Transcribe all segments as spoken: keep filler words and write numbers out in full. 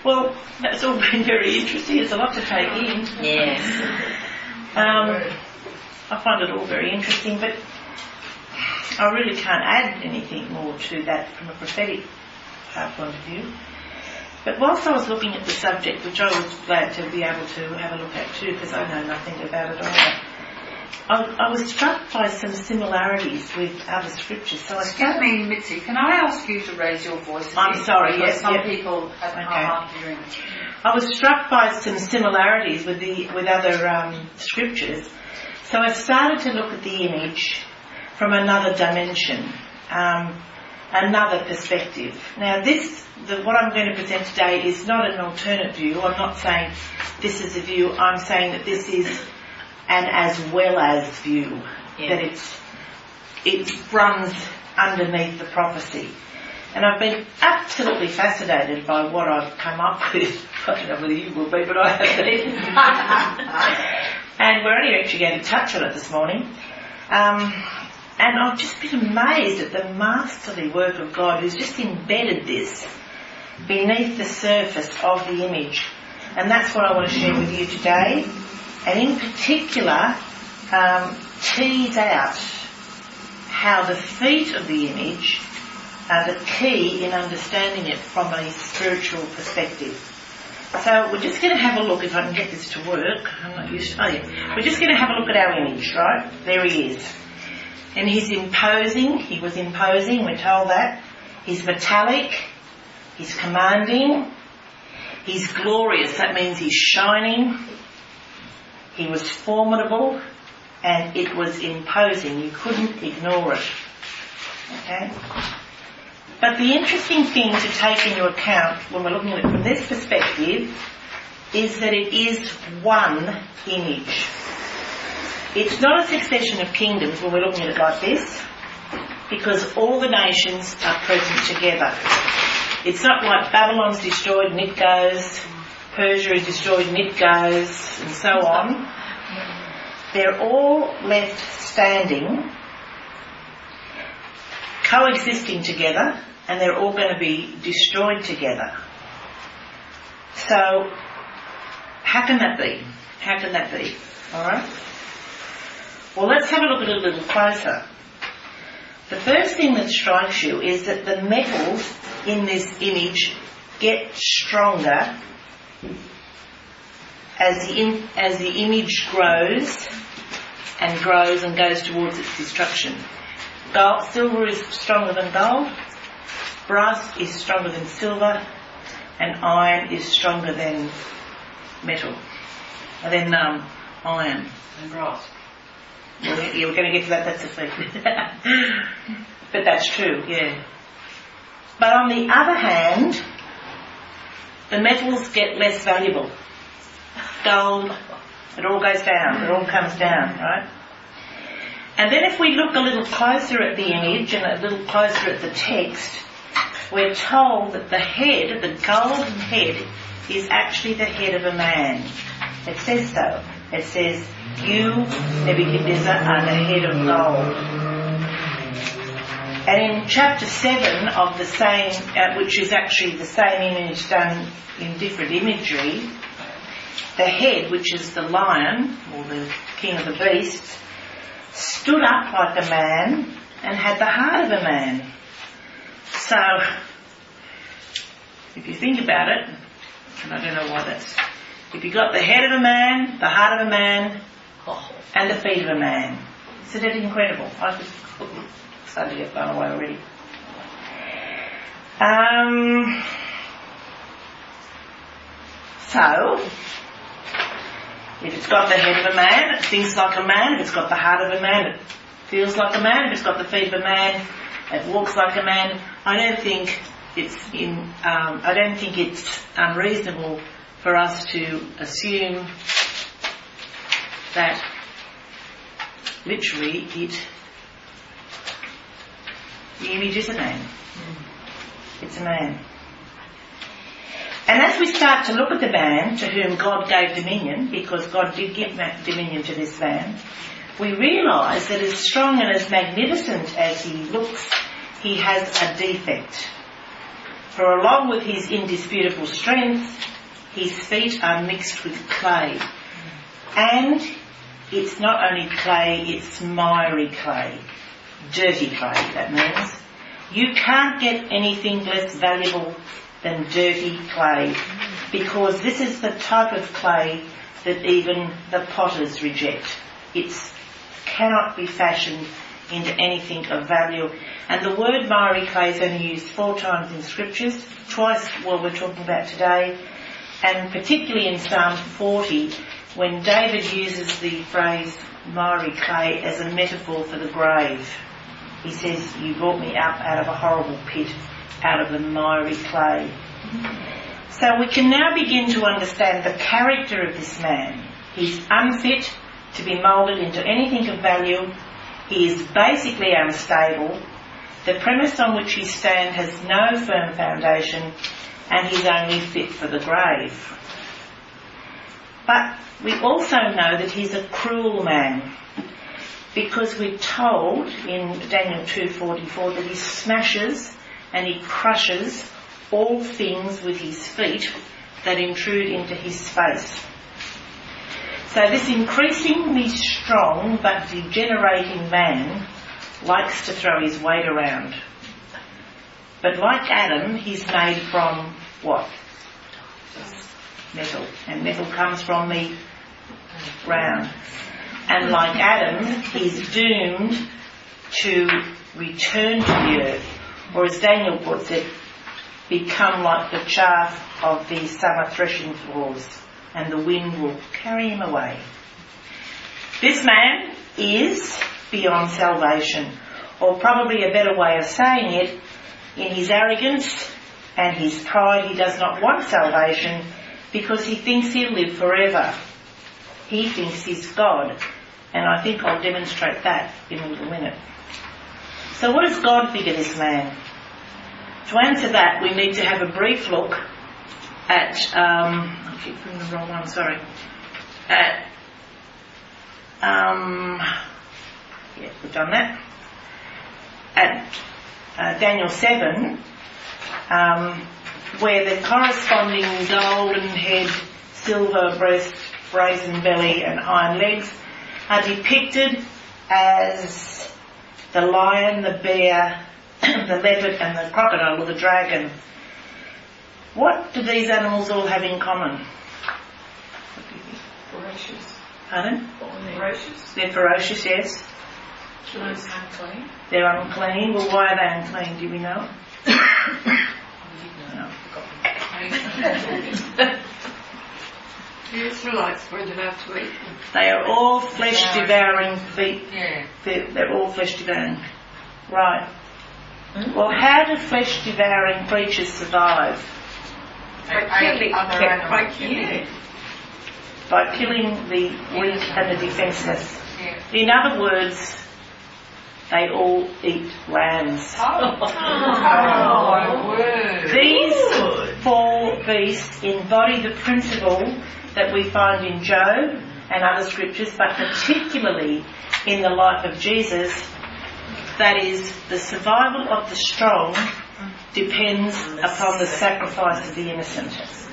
Well, that's all been very interesting. It's a lot to take in. Yes. Um, I find it all very interesting, but I really can't add anything more to that from a prophetic uh, point of view. But whilst I was looking at the subject, which I was glad to be able to have a look at too, because I know nothing about it either, I, I was struck by some similarities with other scriptures. So I Excuse me, Mitzi, can I ask you to raise your voice? I'm sorry, yes. Some yep. people have a okay. hard time hearing. I was struck by some similarities with the with other um, scriptures. So I started to look at the image from another dimension, um, another perspective. Now this, the, what I'm going to present today is not an alternate view. I'm not saying this is a view. I'm saying that this is an as well as view. Yeah. That it's it runs underneath the prophecy. And I've been absolutely fascinated by what I've come up with. I don't know whether you will be, but I have been. And we're only actually going to touch on it this morning. Um, and I've just been amazed at the masterly work of God who's just embedded this beneath the surface of the image. And that's what I want to share with you today. And in particular, um, tease out how the feet of the image are the key in understanding it from a spiritual perspective. So we're just going to have a look, if I can get this to work. I'm not used to, oh yeah. We're just going to have a look at our image, right? There he is. And he's imposing, he was imposing, we're told that. He's metallic, he's commanding, he's glorious, that means he's shining. He was formidable, and it was imposing. You couldn't ignore it. Okay? But the interesting thing to take into account when we're looking at it from this perspective is that it is one image. It's not a succession of kingdoms when we're looking at it like this, because all the nations are present together. It's not like Babylon's destroyed and it goes, Persia is destroyed and it goes, and so on. They're all left standing, coexisting together, and they're all going to be destroyed together. So, how can that be? How can that be? Alright? Well, let's have a look at it a little closer. The first thing that strikes you is that the metals in this image get stronger as the, in, as the image grows and grows and goes towards its destruction. Gold, silver is stronger than gold, brass is stronger than silver, and iron is stronger than metal. And then um, iron. And brass. Well, yeah, we're going to get to that, that's a secret. But that's true, yeah. But on the other hand, the metals get less valuable. Gold, it all goes down, it all comes down, right? And then if we look a little closer at the image and a little closer at the text, we're told that the head, the golden head, is actually the head of a man. It says so. It says, you, Nebuchadnezzar, are the head of gold. And in chapter seven of the same, uh, which is actually the same image done in different imagery, the head, which is the lion, or the king of the beasts, stood up like a man and had the heart of a man. So, if you think about it, and I don't know why that's, if you got the head of a man, the heart of a man, and the feet of a man. Isn't it incredible? I just started to get blown away already. Um, so, if it's got the head of a man, it thinks like a man. If it's got the heart of a man, it feels like a man. If it's got the feet of a man, it walks like a man. I don't think it's in. Um, I don't think it's unreasonable for us to assume that literally it. The image is a man. It's a man. And as we start to look at the man to whom God gave dominion, because God did give dominion to this man, we realise that as strong and as magnificent as he looks, he has a defect. For along with his indisputable strength, his feet are mixed with clay. And it's not only clay, it's miry clay. Dirty clay, that means. You can't get anything less valuable than dirty clay, because this is the type of clay that even the potters reject. It cannot be fashioned into anything of value. And the word miry clay is only used four times in scriptures, twice what we're talking about today, and particularly in Psalm forty, when David uses the phrase miry clay as a metaphor for the grave. He says, you brought me up out of a horrible pit, out of the miry clay. So we can now begin to understand the character of this man. He's unfit to be moulded into anything of value. He is basically unstable. The premise on which he stands has no firm foundation, and he's only fit for the grave. But we also know that he's a cruel man, because we're told in Daniel two forty-four that he smashes and he crushes all things with his feet that intrude into his space. So this increasingly strong but degenerating man likes to throw his weight around. But like Adam, he's made from what? Metal. And metal comes from the ground. And like Adam, he's doomed to return to the earth, or as Daniel puts it, become like the chaff of the summer threshing floors, and the wind will carry him away. This man is beyond salvation, or probably a better way of saying it, in his arrogance and his pride, he does not want salvation because he thinks he'll live forever. He thinks he's God, and I think I'll demonstrate that in a little minute. So what does God think of this man? To answer that, we need to have a brief look at, um, I keep putting the wrong one, sorry, at, um, yeah, we've done that, at uh, Daniel seven, um, where the corresponding golden head, silver breast, brazen belly and iron legs are depicted as the lion, the bear, the leopard and the crocodile or the dragon. What do these animals all have in common? Ferocious. Pardon? Ferocious. They're ferocious, yes. Unclean. They're unclean. Well, why are they unclean? Do we know? No. The Israelites weren't allowed to eat them. They are all flesh-devouring feet. Yeah. They're, they're all flesh-devouring. Right. Well, how do flesh-devouring creatures survive? By killing other by animals. killing. By killing the weak and the defenceless. Yeah. In other words, they all eat lambs. Oh, my word. These four beasts embody the principle that we find in Job and other scriptures, but particularly in the life of Jesus. That is, the survival of the strong depends upon the sacrifice of the innocent.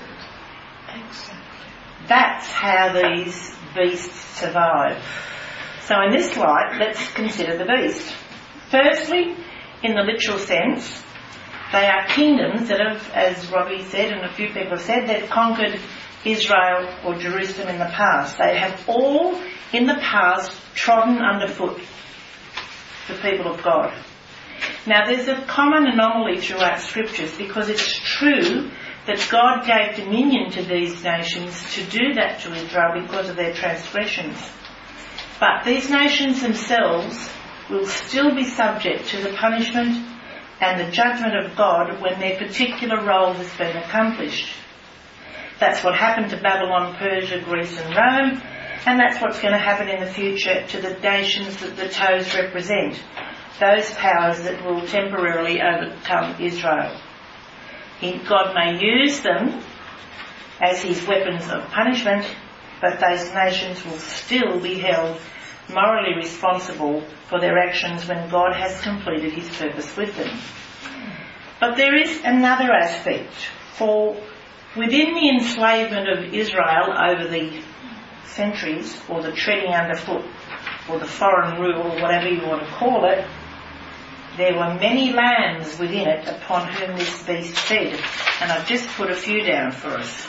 That's how these beasts survive. So in this light, let's consider the beast. Firstly, in the literal sense, they are kingdoms that have, as Robbie said and a few people have said, they've conquered Israel or Jerusalem in the past. They have all, in the past, trodden underfoot the people of God. Now there's a common anomaly throughout scriptures, because it's true that God gave dominion to these nations to do that to Israel because of their transgressions. But these nations themselves will still be subject to the punishment and the judgment of God when their particular role has been accomplished. That's what happened to Babylon, Persia, Greece and Rome, and that's what's going to happen in the future to the nations that the toes represent, those powers that will temporarily overcome Israel. He, God may use them as his weapons of punishment, but those nations will still be held morally responsible for their actions when God has completed his purpose with them. But there is another aspect. For within the enslavement of Israel over the centuries, or the treading underfoot, or the foreign rule, or whatever you want to call it, there were many lands within it upon whom this beast fed. And I've just put a few down for us.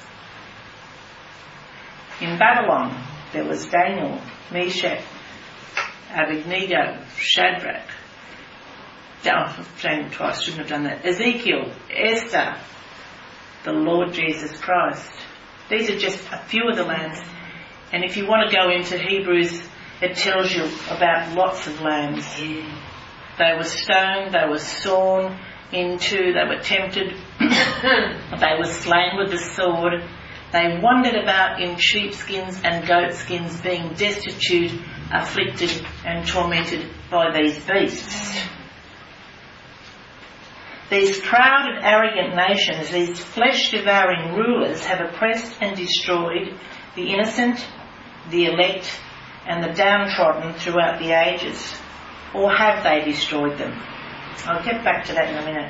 In Babylon, there was Daniel, Meshach, Abednego, Shadrach. Oh, I've done twice, shouldn't have done that. Ezekiel, Esther, the Lord Jesus Christ. These are just a few of the lands. And if you want to go into Hebrews, it tells you about lots of lands. They were stoned, they were sawn into, they were tempted, they were slain with the sword. They wandered about in sheepskins and goatskins, being destitute, afflicted and tormented by these beasts. These proud and arrogant nations, these flesh-devouring rulers, have oppressed and destroyed the innocent, the elect and the downtrodden throughout the ages. Or have they destroyed them? I'll get back to that in a minute.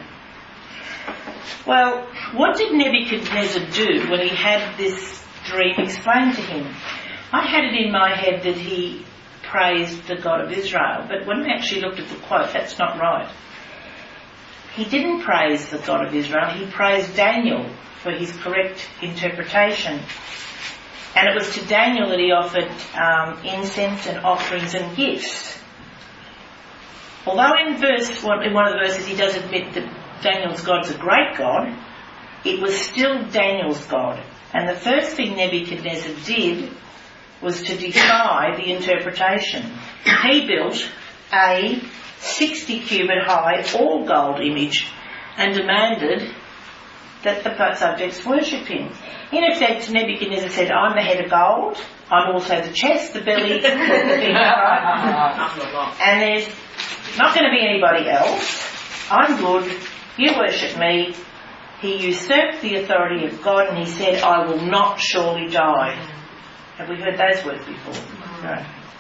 Well, what did Nebuchadnezzar do when he had this dream explained to him? I had it in my head that he praised the God of Israel, but when I actually looked at the quote, that's not right. He didn't praise the God of Israel, he praised Daniel for his correct interpretation. And it was to Daniel that he offered um, incense and offerings and gifts. Although in verse one, in one of the verses he does admit that Daniel's God's a great God, it was still Daniel's God. And the first thing Nebuchadnezzar did was to defy the interpretation. He built a sixty cubit high all gold image and demanded that the subjects worship him. In effect, Nebuchadnezzar said, I'm the head of gold, I'm also the chest, the belly, the feet, right? And there's not going to be anybody else. I'm good, you worship me. He usurped the authority of God and he said, I will not surely die. Have we heard those words before? No.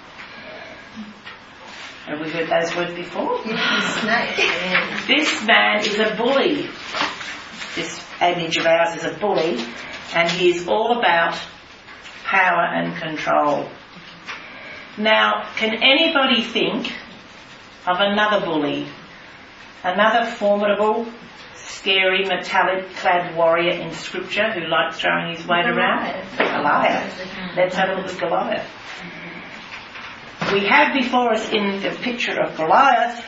Have we heard those words before? This man is a bully. This image of ours is a bully, and he is all about power and control. Now, can anybody think of another bully, another formidable, scary, metallic-clad warrior in Scripture who liked throwing his weight around? Goliath. Let's have a look at Goliath. We have before us in the picture of Goliath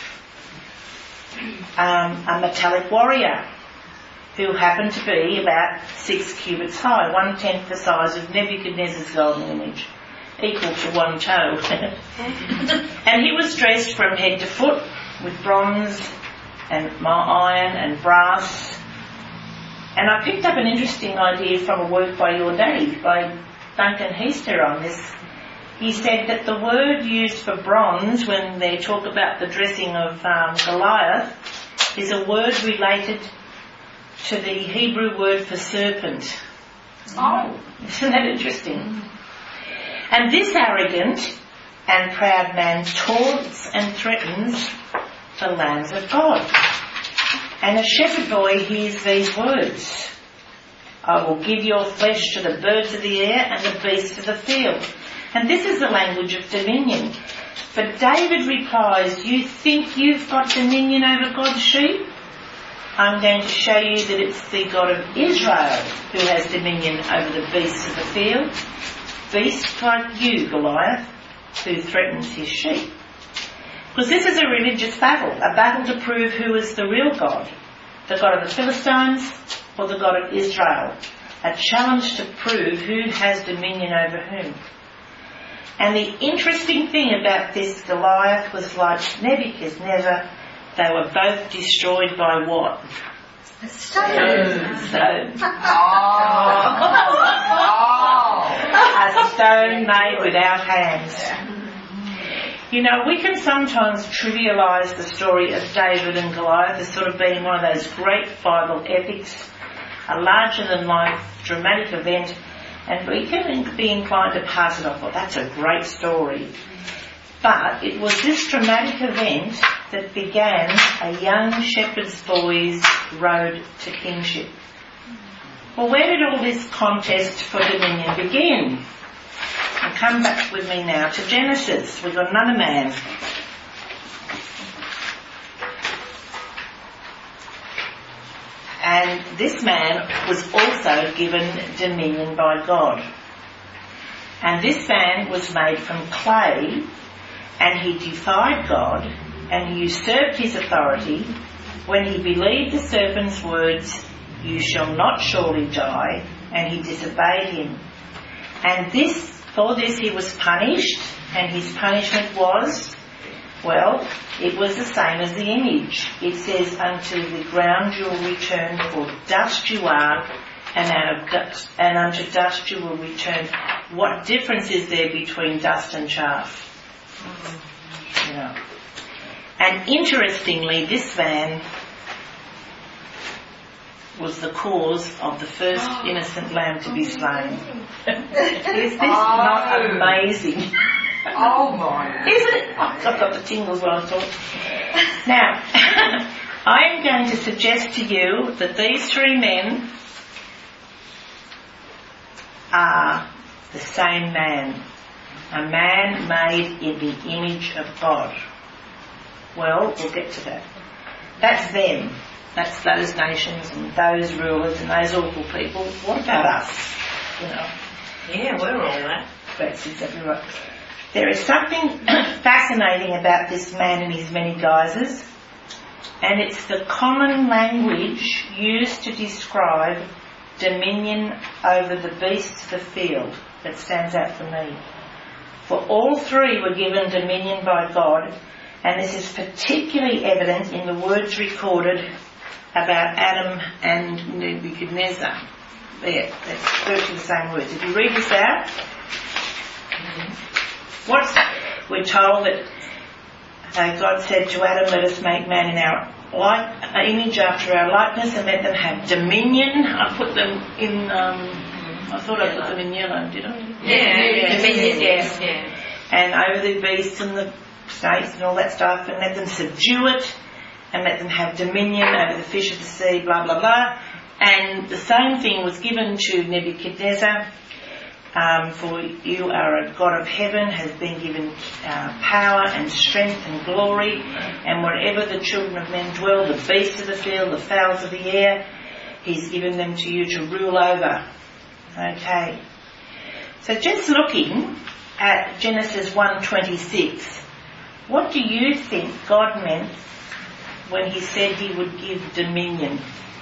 um, a metallic warrior who happened to be about six cubits high, one-tenth the size of Nebuchadnezzar's golden image, equal to one toe. And he was dressed from head to foot with bronze and iron and brass. And I picked up an interesting idea from a work by your daddy, by Duncan Heister on this. He said that the word used for bronze when they talk about the dressing of um, Goliath is a word related to the Hebrew word for serpent. Oh, isn't that interesting? And this arrogant and proud man taunts and threatens the lambs of God. And a shepherd boy hears these words, I will give your flesh to the birds of the air and the beasts of the field. And this is the language of dominion. But David replies, you think you've got dominion over God's sheep? I'm going to show you that it's the God of Israel who has dominion over the beasts of the field. Beasts like you, Goliath, who threatens his sheep. Because this is a religious battle, a battle to prove who is the real God, the God of the Philistines or the God of Israel. A challenge to prove who has dominion over whom. And the interesting thing about this Goliath was, like Nebuchadnezzar, they were both destroyed by what? A stone. Stone. Oh. A stone made without hands. You know, we can sometimes trivialise the story of David and Goliath as sort of being one of those great Bible epics, a larger-than-life dramatic event, and we can be inclined to pass it off. Well, that's a great story. But it was this dramatic event that began a young shepherd's boy's road to kingship. Well, where did all this contest for dominion begin? And come back with me now to Genesis. We've got another man. And this man was also given dominion by God. And this man was made from clay, and he defied God, and he usurped his authority when he believed the serpent's words, "You shall not surely die," and he disobeyed him. And this, for this he was punished, and his punishment was, well, it was the same as the image. It says, "Unto the ground you will return, for dust you are, and out of dust, and unto dust you will return." What difference is there between dust and chaff? You know. And interestingly, this man was the cause of the first oh. innocent lamb to be slain. Is this oh. not amazing? Oh my! Isn't it? Oh, I've got the tingles while I talk. Now, I am going to suggest to you that these three men are the same man. A man made in the image of God. Well, we'll get to that. That's them. That's those nations and those rulers and those awful people. What about us? You know. Yeah, we're all that. That's exactly right. There is something fascinating about this man and his many guises, and it's the common language used to describe dominion over the beasts of the field that stands out for me. For all three were given dominion by God, and this is particularly evident in the words recorded about Adam and Nebuchadnezzar. There, that's virtually the same words. If you read this out, what's, we're told that uh, God said to Adam, "Let us make man in our like, uh, image after our likeness, and let them have dominion." I put them in, um, I thought I put them in yellow, did I? Yeah, yeah, dominion, yes. Yeah. And over the beasts and the snakes and all that stuff, and let them subdue it, and let them have dominion over the fish of the sea, blah, blah, blah. And the same thing was given to Nebuchadnezzar. Um, for you are a God of heaven, has been given uh, power and strength and glory, and wherever the children of men dwell, the beasts of the field, the fowls of the air, he's given them to you to rule over. Okay. So just looking at Genesis one twenty-six, what do you think God meant when he said he would give dominion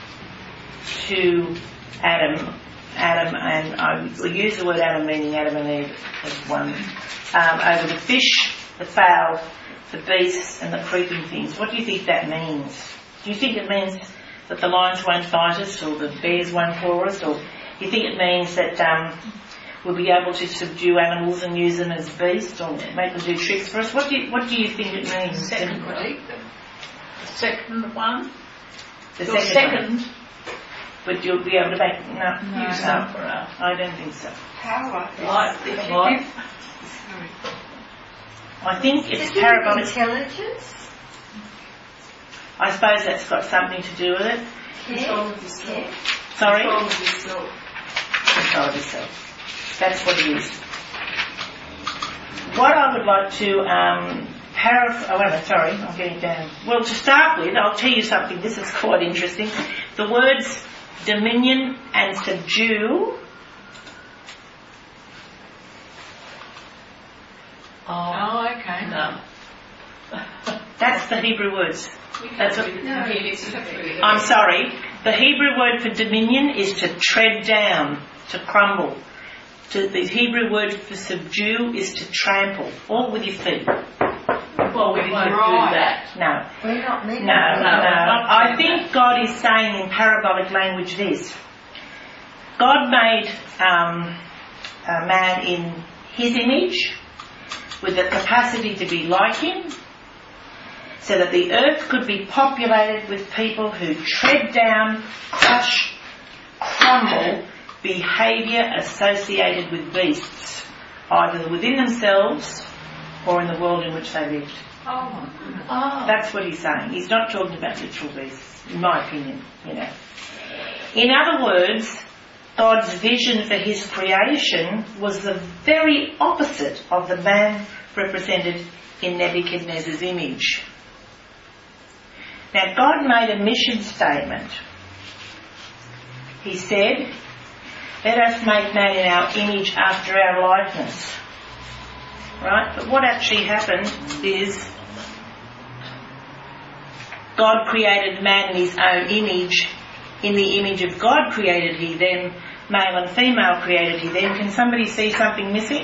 to Adam? Adam and I will use the word Adam meaning Adam and Eve as one, um, over the fish, the fowl, the beasts and the creeping things. What do you think that means? Do you think it means that the lions won't bite us, or the bears won't claw us, or do you think it means that um, we'll be able to subdue animals and use them as beasts, or make them do tricks for us? What do you, what do you think it means? Second would eat them. The second one. The Your second, second. One. But you'll be able to make no, no use no. some for us. I don't think so. Power. Like If what? I think it's Isn't parabolic. Intelligence. I suppose that's got something to do with it. Control of yourself. Sorry? Control of yourself. Control of yourself. That's what it is. What I would like to um, paraphrase. Oh, wait a minute, sorry, I'm getting down. Well, to start with, I'll tell you something. This is quite interesting. The words dominion and subdue. Oh, okay. No. That's the Hebrew words. That's what, No, I'm sorry. The Hebrew word for dominion is to tread down, to crumble. To, the Hebrew word for subdue is to trample, all with your feet. Well, we won't Right. do that. No. We're not meant No, to. no. I think God is saying in parabolic language this. God made um, a man in his image with the capacity to be like him, so that the earth could be populated with people who tread down, crush, crumble behaviour associated with beasts, either within themselves or in the world in which they lived. Oh my goodness. Oh. That's what he's saying. He's not talking about literal beasts, in my opinion, you know. In other words, God's vision for his creation was the very opposite of the man represented in Nebuchadnezzar's image. Now, God made a mission statement. He said, let us make man in our image after our likeness. Right? But what actually happened is God created man in his own image. In the image of God created he them. Male and female created he them. Can somebody see something missing?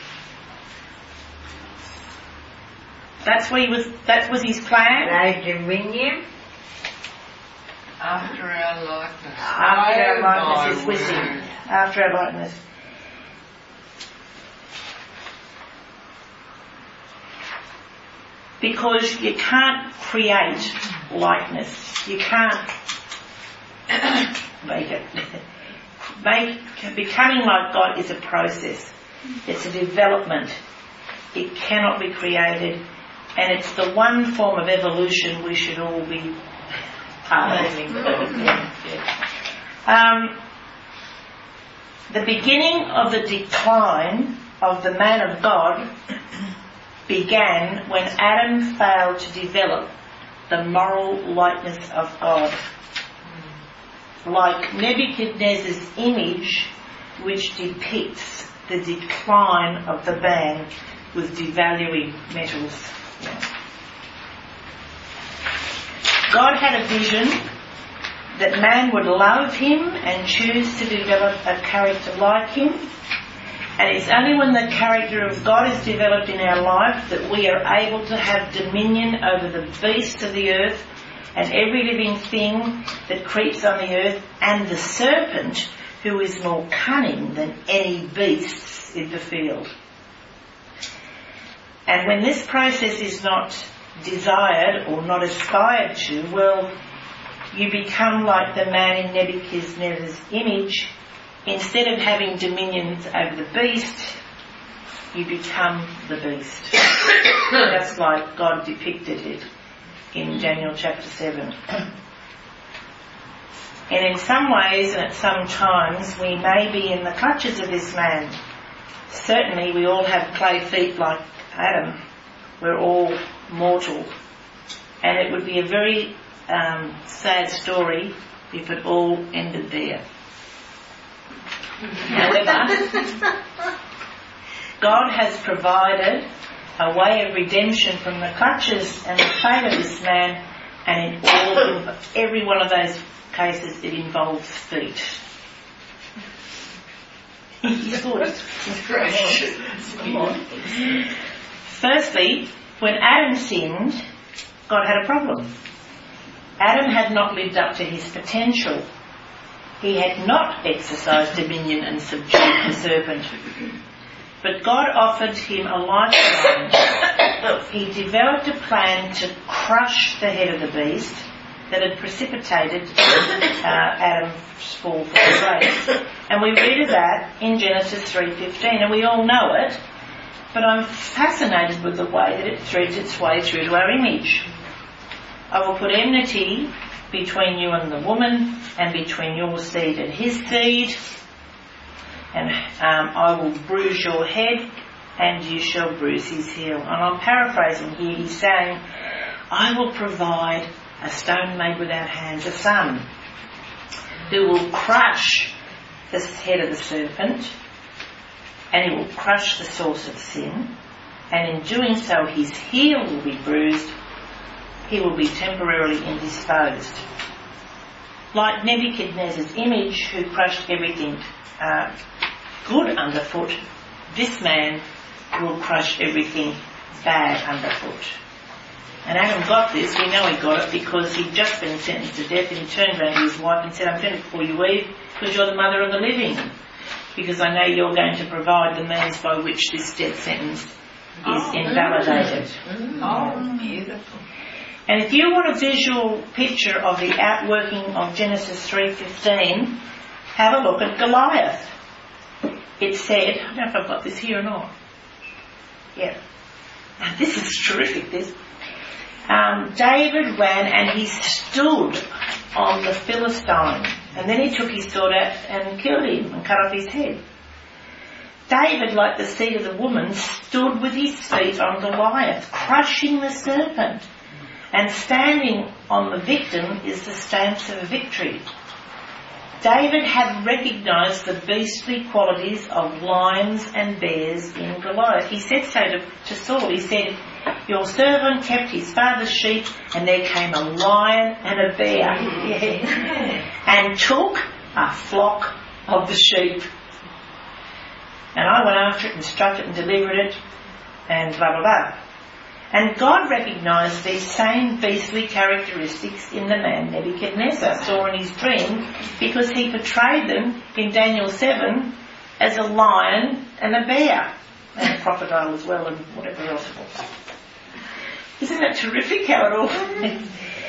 That's what he was. That was his plan. No dominion. After our likeness. After our Oh, likeness is my missing. word. After our likeness. Because you can't create likeness. You can't make it. Make, becoming like God is a process. It's a development. It cannot be created. And it's the one form of evolution we should all be part of. Yeah, yeah. Um, the beginning of the decline of the man of God began when Adam failed to develop the moral likeness of God. Like Nebuchadnezzar's image, which depicts the decline of the man with devaluing metals. Yeah. God had a vision that man would love him and choose to develop a character like him. And it's only when the character of God is developed in our life that we are able to have dominion over the beasts of the earth and every living thing that creeps on the earth, and the serpent, who is more cunning than any beasts in the field. And when this process is not desired or not aspired to, well, you become like the man in Nebuchadnezzar's image. Instead of having dominions over the beast, you become the beast. Just like God depicted it in Daniel chapter seven. And in some ways and at some times we may be in the clutches of this man. Certainly we all have clay feet like Adam. We're all mortal. And it would be a very um, sad story if it all ended there. However, God has provided a way of redemption from the clutches and the fate of this man, and in all, every one of those cases it involves feet. Firstly, when Adam sinned, God had a problem. Adam had not lived up to his potential. He had not exercised dominion and subdued the serpent. But God offered him a lifeline. He developed a plan to crush the head of the beast that had precipitated uh, Adam's fall from grace. And we read of that in Genesis three fifteen, and we all know it, but I'm fascinated with the way that it threads its way through to our image. I will put enmity between you and the woman, and between your seed and his seed, and um, I will bruise your head, and you shall bruise his heel. And I'm paraphrasing here. He's saying, I will provide a stone made without hands, a son, who will crush the head of the serpent, and he will crush the source of sin, and in doing so his heel will be bruised. He will be temporarily indisposed. Like Nebuchadnezzar's image, who crushed everything uh, good underfoot, this man will crush everything bad underfoot. And Adam got this. We know he got it because he'd just been sentenced to death, and he turned around to his wife and said, I'm going to call you Eve because you're the mother of the living, because I know you're going to provide the means by which this death sentence is oh, invalidated. Mm. Oh, beautiful. And if you want a visual picture of the outworking of Genesis three fifteen, have a look at Goliath. It said, I don't know if I've got this here or not. Yeah. And this is terrific, this. Um, David ran and he stood on the Philistine. And then he took his sword out and killed him and cut off his head. David, like the seed of the woman, stood with his feet on Goliath, crushing the serpent. And standing on the victim is the stamps of victory. David had recognised the beastly qualities of lions and bears in Goliath. He said so to, to Saul. He said, "Your servant kept his father's sheep, and there came a lion and a bear, yeah, and took a flock of the sheep. And I went after it and struck it and delivered it, and blah, blah, blah." And God recognised these same beastly characteristics in the man Nebuchadnezzar saw in his dream, because he portrayed them in Daniel seven as a lion and a bear, and a crocodile as well, and whatever else it was. Isn't that terrific how it all...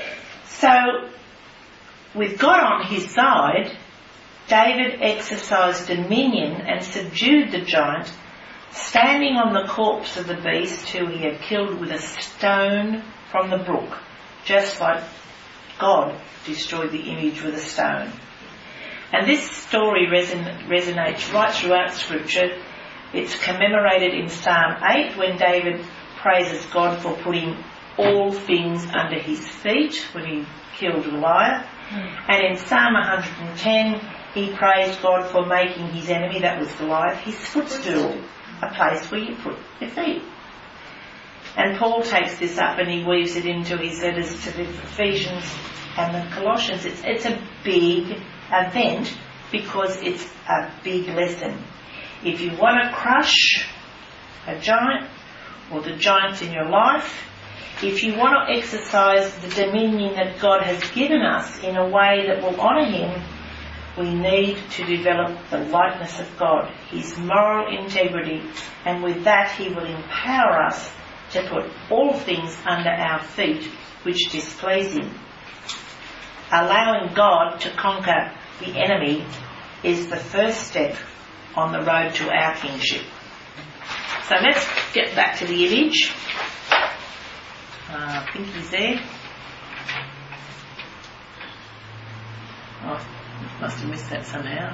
So, with God on his side, David exercised dominion and subdued the giant, standing on the corpse of the beast who he had killed with a stone from the brook, just like God destroyed the image with a stone. And this story reson- resonates right throughout Scripture. It's commemorated in Psalm eight when David praises God for putting all things under his feet when he killed Goliath. Mm. And in Psalm one hundred ten he praised God for making his enemy, that was Goliath, his footstool, a place where you put your feet. And Paul takes this up and he weaves it into his letters to the Ephesians and the Colossians. It's, it's a big event because it's a big lesson. If you want to crush a giant or the giants in your life, if you want to exercise the dominion that God has given us in a way that will honour him, we need to develop the likeness of God, his moral integrity, and with that he will empower us to put all things under our feet which displease him. Allowing God to conquer the enemy is the first step on the road to our kingship. So let's get back to the image. Uh, I think he's there. Oh, must have missed that somehow.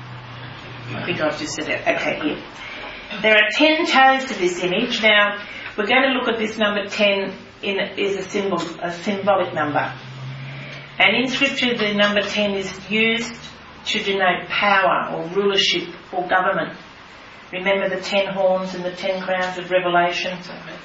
I think I've just said it. Okay, here. There are ten toes to this image. Now, we're going to look at this number ten in is a symbol, a symbolic number. And in Scripture, the number ten is used to denote power or rulership or government. Remember the ten horns and the ten crowns of Revelation?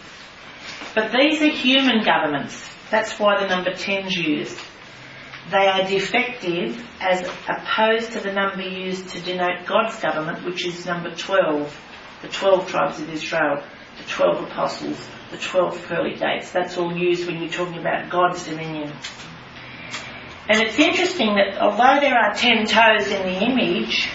But these are human governments. That's why the number ten's used. They are defective as opposed to the number used to denote God's government, which is number twelve. The twelve tribes of Israel, the twelve apostles, the twelve pearly gates. That's all used when you're talking about God's dominion. And it's interesting that although there are ten toes in the image,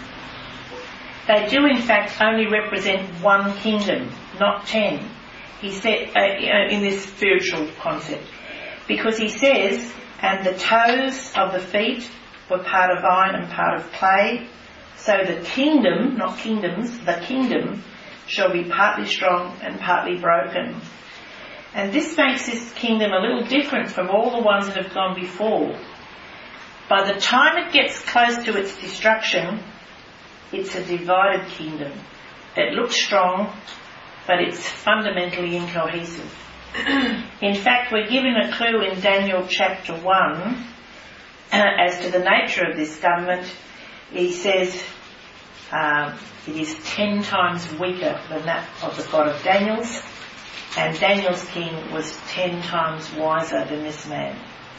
they do in fact only represent one kingdom, not ten. He said uh, in this spiritual concept, because he says, and the toes of the feet were part of iron and part of clay, so the kingdom, not kingdoms, the kingdom shall be partly strong and partly broken. And this makes this kingdom a little different from all the ones that have gone before. By the time it gets close to its destruction, it's a divided kingdom. It looks strong, but it's fundamentally incohesive. In fact, we're given a clue in Daniel chapter one uh, as to the nature of this government. He says uh, it is ten times weaker than that of the God of Daniel's, and Daniel's king was ten times wiser than this man.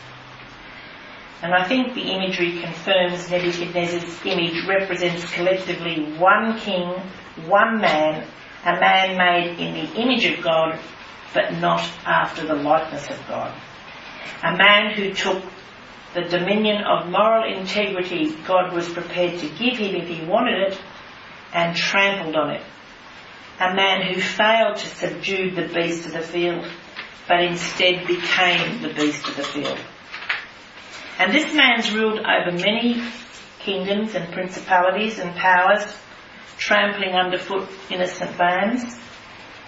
And I think the imagery confirms Nebuchadnezzar's image represents collectively one king, one man, a man made in the image of God, but not after the likeness of God. A man who took the dominion of moral integrity God was prepared to give him if he wanted it, and trampled on it. A man who failed to subdue the beast of the field, but instead became the beast of the field. And this man's ruled over many kingdoms and principalities and powers, trampling underfoot innocent lambs.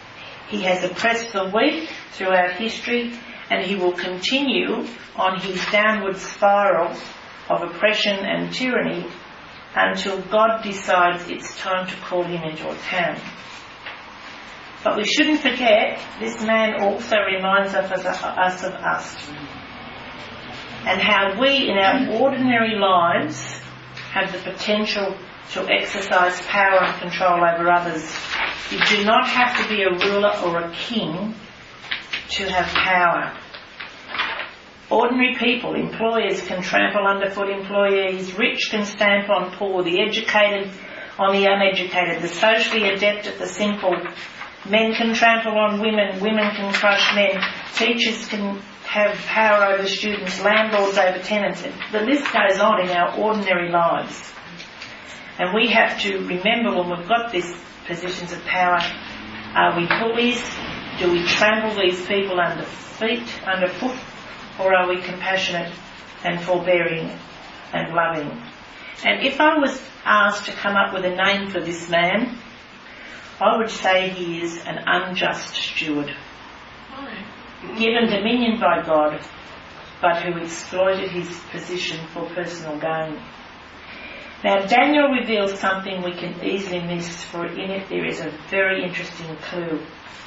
He has oppressed the weak throughout history, and he will continue on his downward spiral of oppression and tyranny until God decides it's time to call him into account. But we shouldn't forget, this man also reminds us of us, of us and how we in our ordinary lives have the potential to exercise power and control over others. You do not have to be a ruler or a king to have power. Ordinary people, employers can trample underfoot employees, rich can stamp on poor, the educated on the uneducated, the socially adept at the simple. Men can trample on women, women can crush men, teachers can have power over students, landlords over tenants. The list goes on in our ordinary lives. And we have to remember when we've got these positions of power, are we bullies? Do we trample these people under feet, underfoot? Or are we compassionate and forbearing and loving? And if I was asked to come up with a name for this man, I would say he is an unjust steward, given dominion by God, but who exploited his position for personal gain. Now Daniel reveals something we can easily miss, for in it there is a very interesting clue.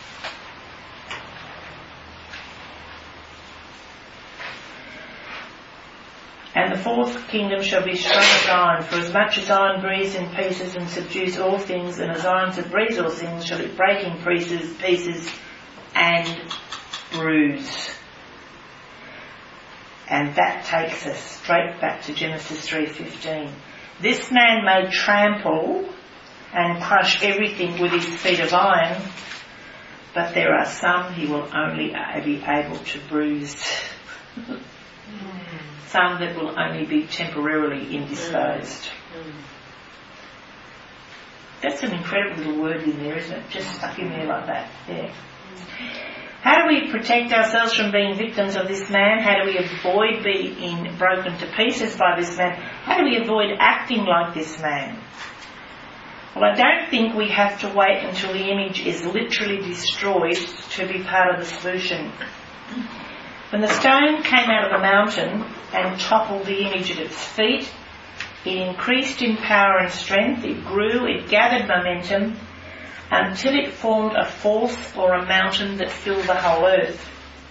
And the fourth kingdom shall be strong as iron, for as much as iron breathes in pieces and subdues all things, and as iron subdues all things, shall it break in pieces, pieces and bruise. And that takes us straight back to Genesis three fifteen. This man may trample and crush everything with his feet of iron, but there are some he will only be able to bruise. Some that will only be temporarily indisposed. Mm. That's an incredible little word in there, isn't it? Just stuck in there like that. Yeah. How do we protect ourselves from being victims of this man? How do we avoid being broken to pieces by this man? How do we avoid acting like this man? Well, I don't think we have to wait until the image is literally destroyed to be part of the solution. When the stone came out of the mountain and toppled the image at its feet, it increased in power and strength, it grew, it gathered momentum, until it formed a force or a mountain that filled the whole earth.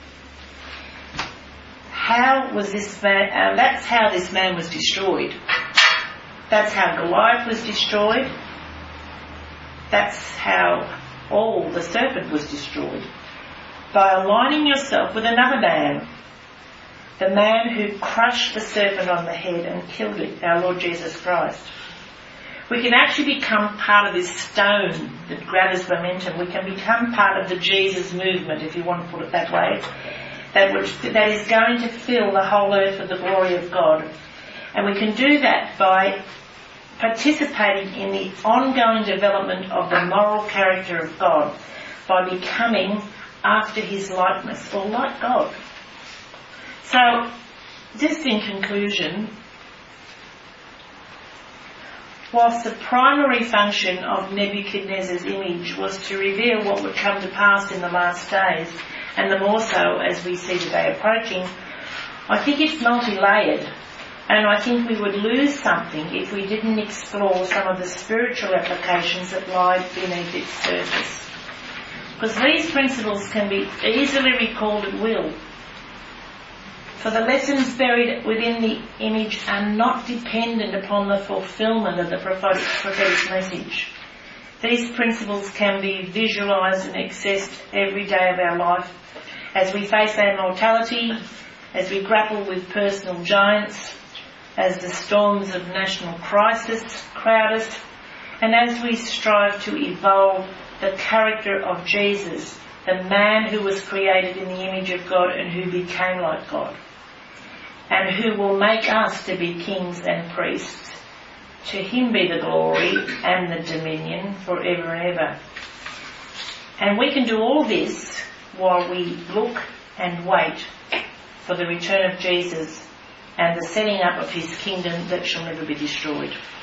How was this man, uh, that's how this man was destroyed. That's how Goliath was destroyed. That's how all the serpent was destroyed. By aligning yourself with another man, the man who crushed the serpent on the head and killed it, our Lord Jesus Christ. We can actually become part of this stone that gathers momentum. We can become part of the Jesus movement, if you want to put it that way, that, which, that is going to fill the whole earth with the glory of God. And we can do that by participating in the ongoing development of the moral character of God, by becoming after his likeness, or like God. So, just in conclusion, whilst the primary function of Nebuchadnezzar's image was to reveal what would come to pass in the last days, and the more so as we see the day approaching, I think it's multi-layered, and I think we would lose something if we didn't explore some of the spiritual applications that lie beneath its surface. Because these principles can be easily recalled at will. For the lessons buried within the image are not dependent upon the fulfilment of the prophetic, prophetic message. These principles can be visualised and accessed every day of our life as we face our mortality, as we grapple with personal giants, as the storms of national crisis crowd us, and as we strive to evolve the character of Jesus, the man who was created in the image of God and who became like God, and who will make us to be kings and priests. To him be the glory and the dominion forever and ever. And we can do all this while we look and wait for the return of Jesus and the setting up of his kingdom that shall never be destroyed.